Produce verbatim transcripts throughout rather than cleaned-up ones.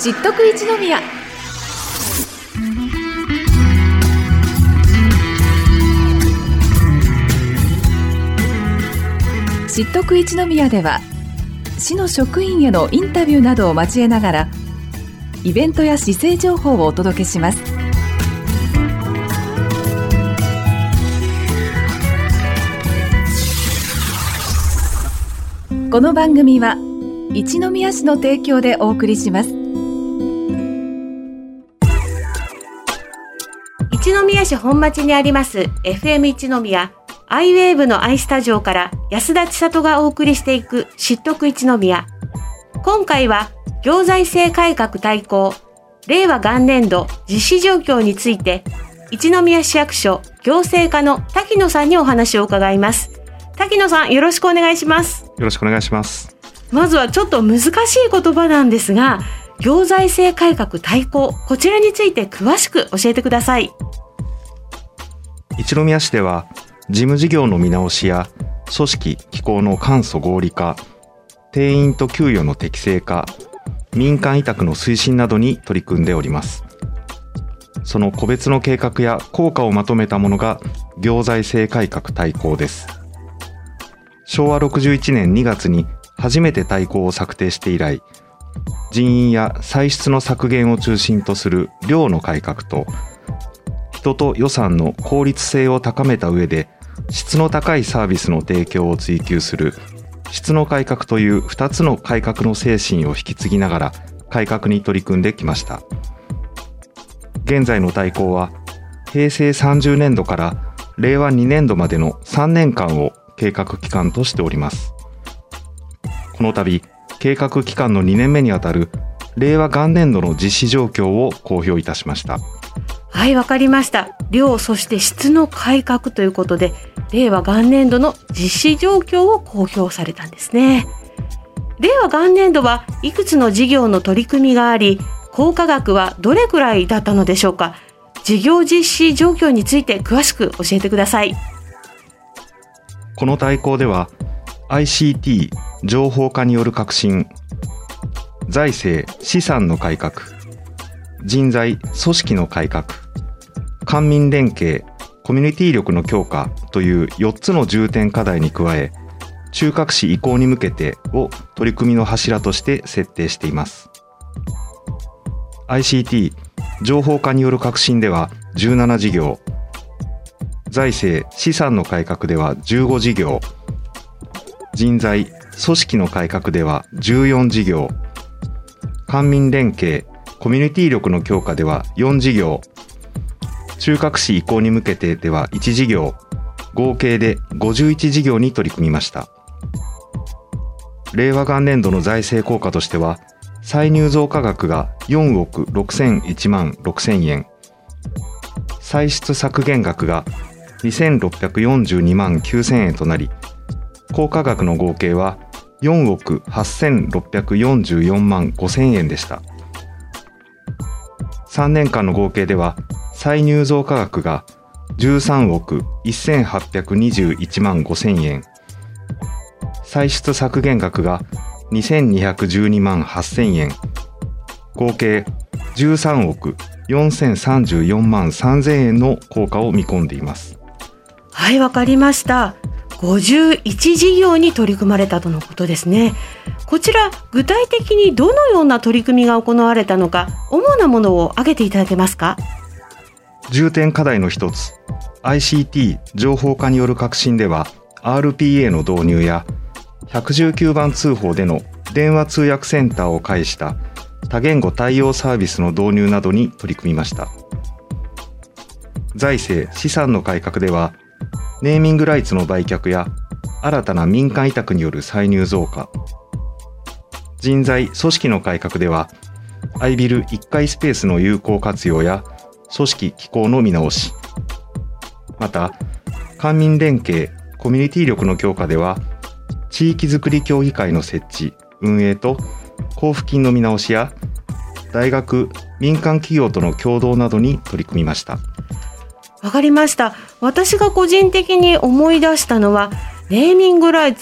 知っとく一宮。知っとく一宮では、市の職員へのインタビューなどを交えながら、イベントや市政情報をお届けします。この番組は一宮市の提供でお送りします。 一宮市本町にあります エフエム 一宮アイウェーブのアイスタジオから安田千里がお送りしていく知っとく一宮。今回は行財政改革大綱令和元年度実施状況について、一宮市役所行政課の滝野さんにお話を伺います。滝野さん、よろしくお願いします。 よろしくお願いします。 まずはちょっと難しい言葉なんですが、行財政改革大綱、こちらについて詳しく教えてください。 一宮市では事務事業の見直しや組織機構の簡素合理化、定員と給与の適正化、民間委託の推進などに取り組んでおります。その個別の計画や効果をまとめたものが行財政改革大綱です。しょうわろくじゅういちねんにがつに初めて大綱を策定して以来、人員や歳出の削減を中心とする量の改革と、人と予算の効率性を高めた上で質の高いサービスの提供を追求する質の改革というふたつの改革の精神を引き継ぎながら改革に取り組んできました。現在の大綱はへいせいさんじゅうねんどかられいわにねんどまでのさんねんかんを計画期間としております。この度、計画期間のにねんめにあたるれいわ元年度の実施状況を公表いたしました。 はい、わかりました。量、そして質の改革ということで、令和元年度の実施状況を公表されたんですね。令和元年度はいくつの事業の取り組みがあり、効果額はどれくらいだったのでしょうか。事業実施状況について詳しく教えてください。 この大綱では アイシーティー 情報化による革新、財政資産の改革、人材組織の改革、官民連携コミュニティ力の強化というよっつの重点課題に加え、中核市移行に向けてを取り組みの柱として設定しています。 アイシーティー 情報化による革新ではじゅうななじぎょう、財政資産の改革ではじゅうごじぎょう、人材組織の改革ではじゅうよんじぎょう、官民連携コミュニティ力の強化ではよんじぎょう、中核市移行に向けてではいちじぎょう、合計でごじゅういちじぎょうに取り組みました。令和元年度の財政効果としては、歳入増加額がよんおくろくせんいちまんろくせんえん、歳出削減額がにせんろっぴゃくよんじゅうにまんきゅうせんえんとなり、効果額の合計はよんおくはっせんろっぴゃくよんじゅうよんまんごせんえんでした。さんねんかんの合計では、歳入増加額がじゅうさんおくせんはっぴゃくにじゅういちまんごせんえん、歳出削減額がにせんにひゃくじゅうにまんはっせんえん、合計じゅうさんおくよんせんさんじゅうよんまんさんぜんえんの効果を見込んでいます。 はい、わかりました。ごじゅういちじぎょうに取り組まれたとのことですね。こちら、具体的にどのような取り組みが行われたのか、主なものを挙げていただけますか。 重点課題の一つ、アイシーティー 情報化による革新では、アールピーエー の導入やひゃくじゅうきゅうばん通報での電話通訳センターを介した多言語対応サービスの導入などに取り組みました。財政資産の改革では、ネーミングライツの売却や新たな民間委託による歳入増加、人材組織の改革では、アイビルいっかいスペースの有効活用や組織機構の見直し、また官民連携コミュニティ力の強化では、地域づくり協議会の設置運営と交付金の見直しや大学民間企業との共同などに取り組みました。 わかりました。私が個人的に思い出したのは、ネーミングライツ、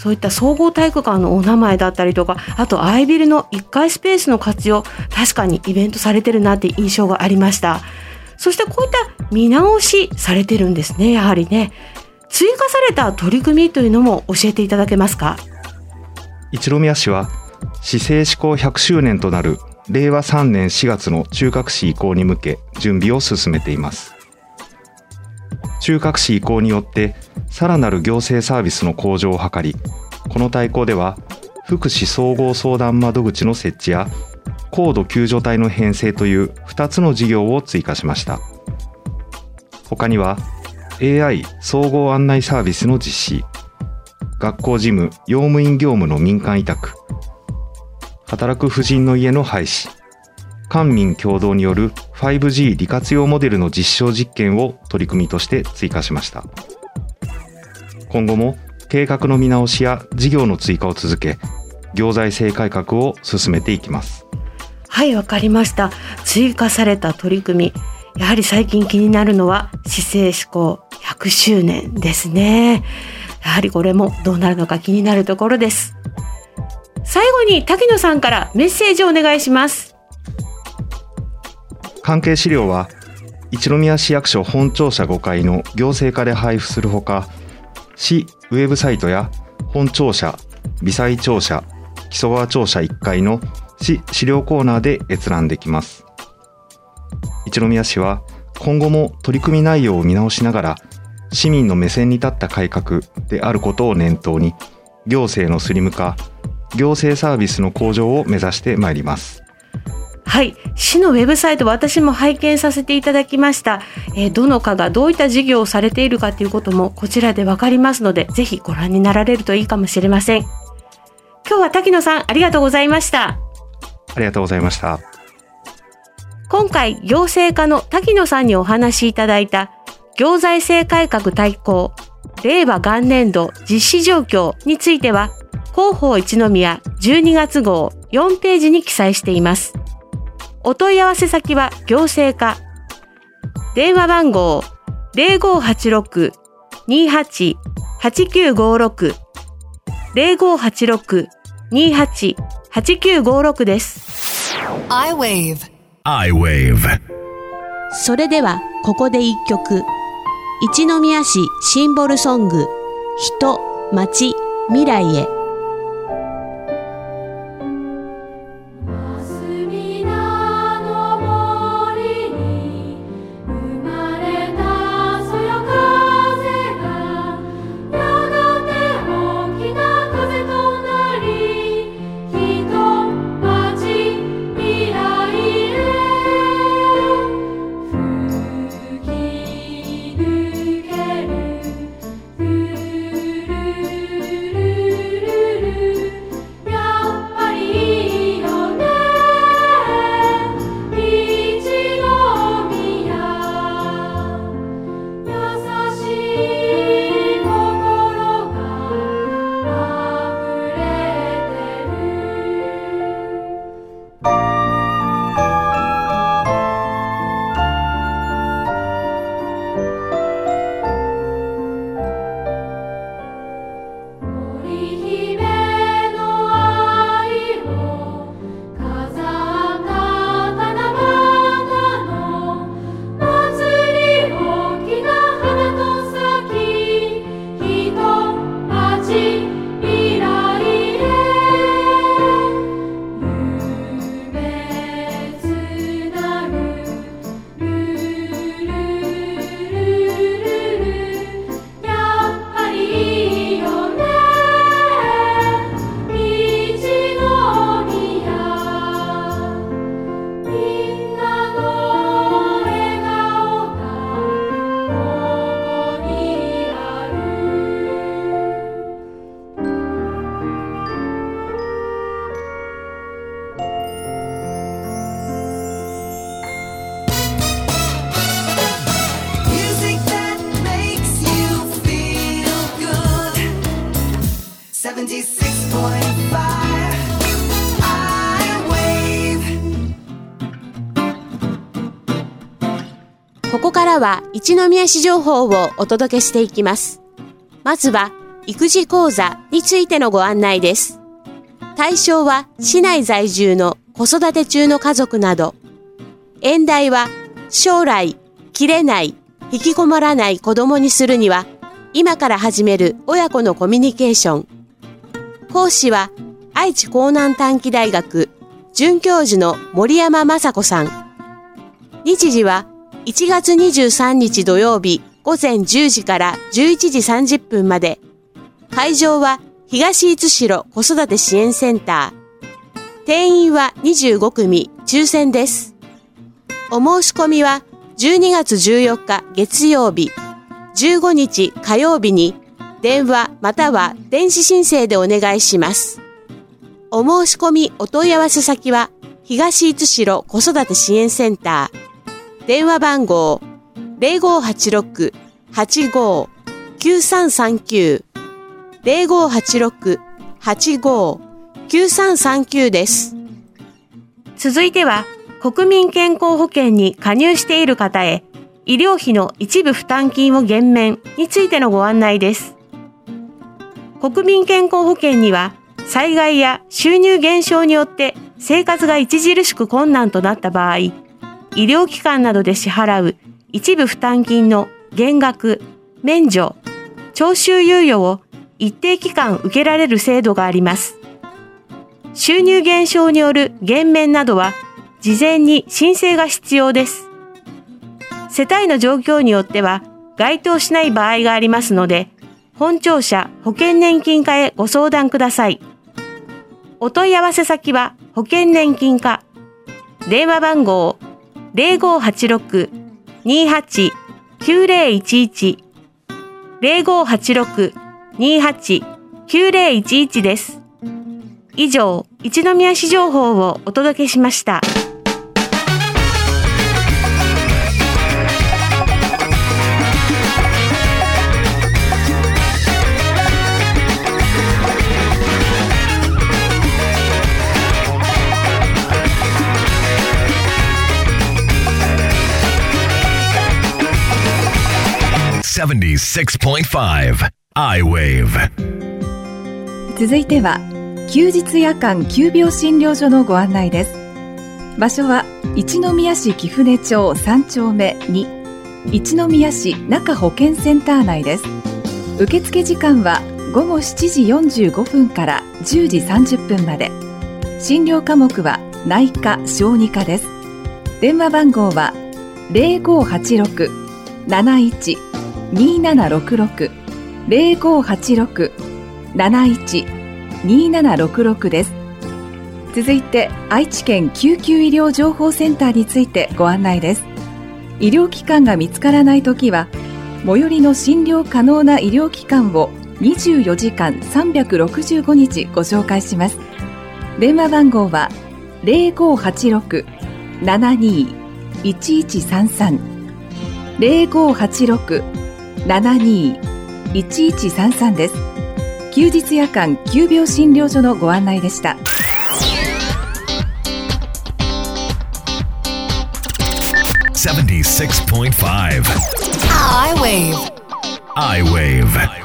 そういった総合体育館のお名前だったりとか、あとアイビルのいっかいスペースの活用、確かにイベントされてるなって印象がありました。そしてこういった見直しされてるんですね。やはりね、追加された取り組みというのも教えていただけますか？ 一宮市は市政施行ひゃくしゅうねんとなるれいわさんねんしがつの中核市移行に向け準備を進めています。中核市移行によってさらなる行政サービスの向上を図り、この大綱では福祉総合相談窓口の設置や高度救助隊の編成というふたつの事業を追加しました。他には エーアイ 総合案内サービスの実施、学校事務・用務員業務の民間委託、働く婦人の家の廃止、官民共同による ファイブジー 利活用モデルの実証実験を取り組みとして追加しました。今後も計画の見直しや事業の追加を続け、行財政改革を進めていきます。 はい、わかりました。追加された取り組み、やはり最近気になるのは市政施行ひゃくしゅうねんですね。やはりこれもどうなるのか気になるところです。最後に滝野さんからメッセージをお願いします。 関係資料は一宮市役所本庁舎ごかいの行政課で配布するほか、市ウェブサイトや本庁舎、微細庁舎、木曽川庁舎いっかいの市資料コーナーで閲覧できます。一宮市は今後も取り組み内容を見直しながら、市民の目線に立った改革であることを念頭に、行政のスリム化、行政サービスの向上を目指してまいります。 はい、市のウェブサイト私も拝見させていただきました。えー、どの課がどういった事業をされているかということもこちらでわかりますので、ぜひご覧になられるといいかもしれません。今日は滝野さんありがとうございました。 ありがとうございました。 今回行政課の滝野さんにお話しいただいた行財政改革大綱令和元年度実施状況については、広報一宮じゅうにがつ号よんページに記載しています。お問い合わせ先は行政課、電話番号 ゼロごはちろく にはち はちきゅうごろく ゼロごはちろく にはち はちきゅうごろく です。 iWave iWave それではここで一曲、一宮市シンボルソング、人、町、未来へ。ここからは一宮市情報をお届けしていきます。まずは育児講座についてのご案内です。対象は市内在住の子育て中の家族など。演題は将来、切れない、引きこもらない子供にするには、今から始める親子のコミュニケーション。講師は愛知江南短期大学准教授の森山雅子さん。日時はいちがつにじゅうさんにち土曜日午前じゅうじからじゅういちじさんじゅっぷんまで。会場は東市代子育て支援センター。定員はにじゅうごくみ、抽選です。お申し込みはじゅうにがつじゅうよっか月曜日、じゅうごにち火曜日に電話または電子申請でお願いします。お申し込みお問い合わせ先は東市代子育て支援センター。電話番号 ゼロごはちろく はちごきゅうさんさんきゅう ゼロごはちろく はちごきゅうさんさんきゅうです。 続いては、国民健康保険に加入している方へ、医療費の一部負担金を減免についてのご案内です。国民健康保険には、災害や収入減少によって生活が著しく困難となった場合、医療機関などで支払う一部負担金の減額、免除、徴収猶予を一定期間受けられる制度があります。収入減少による減免などは、事前に申請が必要です。世帯の状況によっては該当しない場合がありますので、本庁舎保険年金課へご相談ください。お問い合わせ先は保険年金課。電話番号 ゼロごはちろく にはち きゅうゼロいちいち ゼロごはちろく にはち きゅうゼロいちいちです。以上、一宮市情報をお届けしました。 ななじゅうろくてんご アイウェーブ。 続いては休日夜間急病診療所のご案内です。場所は一宮市貴船町さんちょうめに、一宮市中保健センター内です。受付時間はごごしちじよんじゅうごふんからじゅうじさんじゅっぷんまで。診療科目は内科・小児科です。電話番号はゼロごはちろく なないち にななろくろく ゼロごはちろく なないち にななろくろくです。続いて愛知県救急医療情報センターについてご案内です。医療機関が見つからないときは、最寄りの診療可能な医療機関をにじゅうよじかんさんびゃくろくじゅうごにちご紹介します。電話番号はゼロごはちろく ななにいちいちさんさん ゼロごはちろく ななにいちいちさんさんです。休日夜間急病診療所のご案内でした。 ななじゅうろくてんご アイウェーブ。 アイウェー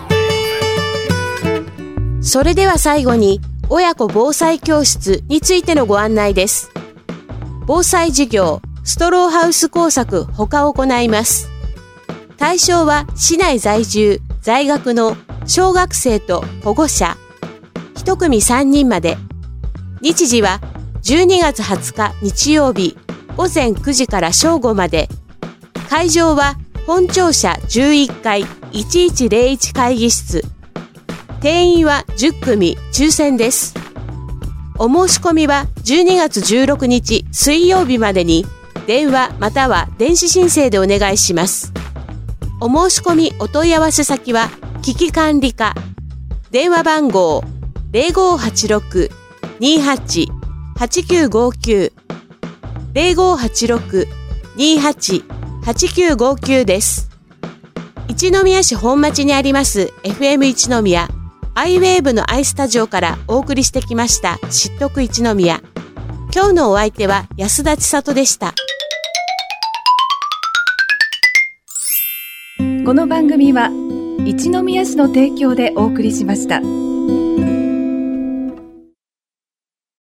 ブ。 それでは最後に親子防災教室についてのご案内です。防災授業ストローハウス工作他を行います。対象は市内在住在学の小学生と保護者一組さんにんまで。日時はじゅうにがつはつか日曜日ごぜんくじから正午まで。会場は本庁舎じゅういっかいいちいちゼロいち会議室。定員はじゅっくみ、抽選です。お申し込みはじゅうにがつじゅうろくにち水曜日までに電話または電子申請でお願いします。お申し込みお問い合わせ先は危機管理課。電話番号ゼロごはちろく にはち はちきゅうごきゅう ゼロごはちろく にはち はちきゅうごきゅうです。一宮市本町にあります エフエム 一宮アイウェーブのアイスタジオからお送りしてきました知っとく一宮。今日のお相手は安田千里でした。 この番組は一宮市の提供でお送りしました。